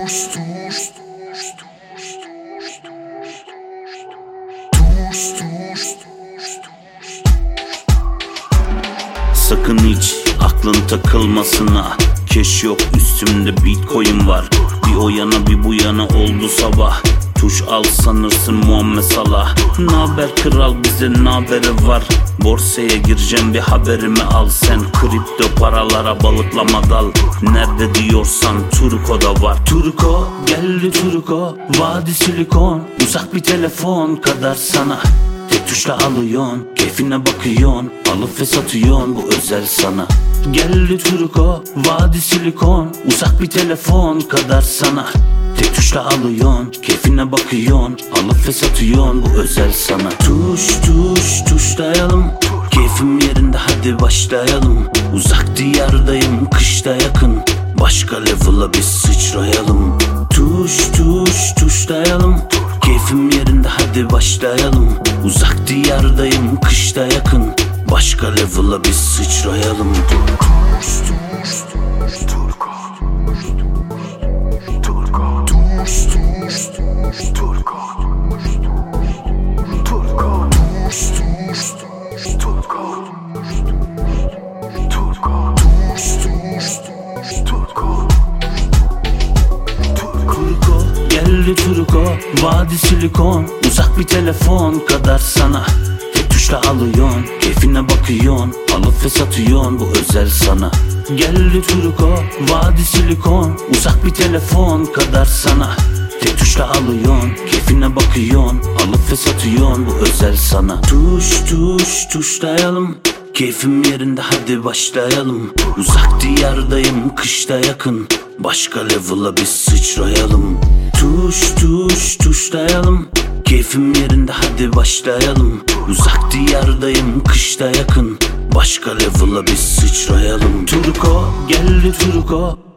Sakın hiç aklın takılmasına. Keş yok üstümde bitcoin var. Bir o yana bir bu yana oldu sabah. Tuş al sanırsın Muhammed Salah. Naber kral, bize naberi var. Borsaya gireceğim, bir haberimi al sen. Kripto paralara balıklama dal. Nerede diyorsan Turko'da var. Turko geldi, Turko vadi silikon. Uzak bir telefon kadar sana. Tek tuşla alıyorsun, keyfine bakıyorsun. Alıp ve satıyorsun, bu özel sana. Geldi Turko vadi silikon. Uzak bir telefon kadar sana. Tek tuşla alıyorsun, keyfine bakıyorsun. Alıp ve satıyorsun, bu özel sana. Tuşlayalım. Keyfim yerinde, hadi başlayalım. Uzak diyardayım, kışta yakın. Başka level'a biz sıçrayalım. Tuşlayalım. Keyfim yerinde, hadi başlayalım. Uzak diyardayım, kışta yakın. Başka level'a biz sıçrayalım. Geldi Turko vadi silikon. Uzak bir telefon kadar sana. Tek tuşla alıyorsun, keyfine bakıyorsun. Alıp ve satıyorsun, bu özel sana. Geldi Turko vadi silikon. Uzak bir telefon kadar sana. Tek tuşla alıyorsun, keyfine bakıyorsun. Alıp ve satıyorsun, bu özel sana. Tuşlayalım. Keyfim yerinde, hadi başlayalım. Uzak diyardayım, kışta yakın. Başka level'a biz sıçrayalım. Tuşlayalım. Keyfim yerinde, hadi başlayalım. Uzak diyardayım, kışta yakın. Başka level'a biz sıçrayalım. Turko geldi, Turko